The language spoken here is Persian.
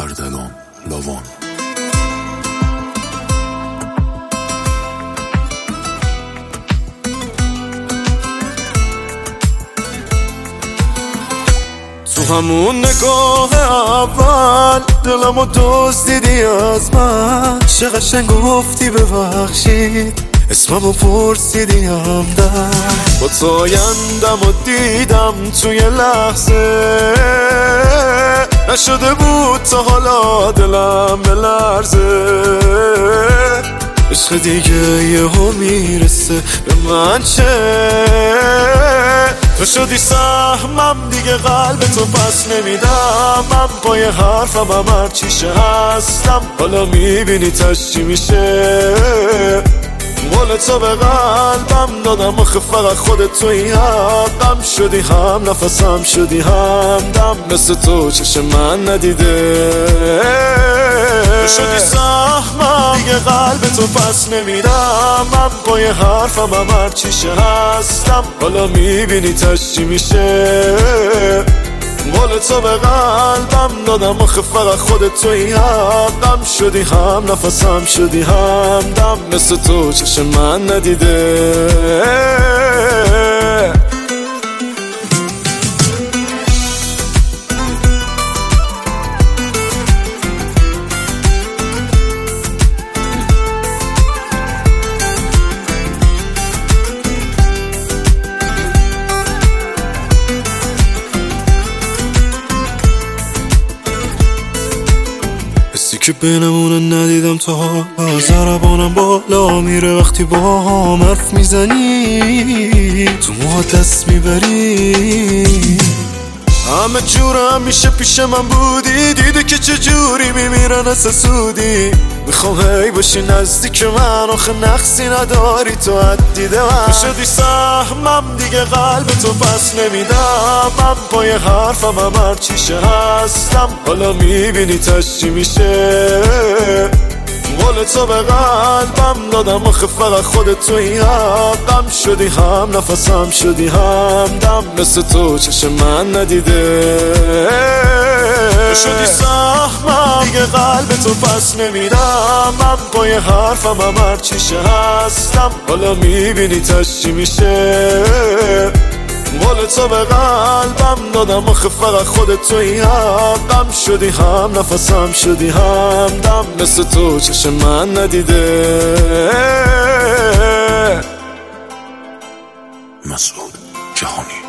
اردلان لاوان. تو همون نگاه اول دلمو دزدیدی از من، چه قشنگ گفتی ببخشید، اسممو پرسیدی همدم، با تو آیندمو دیدم توی لحظه، نشده بود تا حالا دلم بلرزه، عشق دیگه یهو میرسه به من، چه تو شدی سهمم دیگه قلب تو پس نمیدم، من پای حرفم هم هرچیشه هستم، حالا میبینی تش چی میشه، مال تو به قلبم دادم آخه فقط خودت توی حقم، شدی هم نفسم شدی هم دم، مثل تو چشم من ندیده، تو شدی سهمم دیگه قلب تو پس نمیدم، من پای حرفم هم هرچیشه هستم، حالا میبینی تش چی میشه، مال تو به قلبم دادم آخه فقط خودت توی حقم، شدی هم نفسم شدی هم دم، مثل تو چشم من ندیده. که بینمونه ندیدم تا حالا، ضربانم بالا میره وقتی با هم حرف میزنی، تو موها دست میبری، همه جورم میشه پیش من بودی، دیدی که چجوری میمیرن از حسودی، میخوام هی باشی نزدیک من، آخه نقصی نداری تو حدیده من، شدی سهمم دیگه قلب تو پس نمیدم، من پای حرفم هم هرچیشه هستم، حالا میبینی تش چی میشه، مال تو به قلبم دادم آخه فقط خودت توی حقم، شدی هم نفسم شدی هم دم، مثل تو چشم من ندیده، تو شدی سهمم دیگه قلب تو پس نمیدم، من پای حرفم هم هرچیشه هستم، حالا میبینی تش چی میشه، مال تو به قلبم دادم آخه فقط خودت توی حقم، شدی هم نفسم شدی هم دم، مثل تو چشم من ندیده. مسعود جهانی.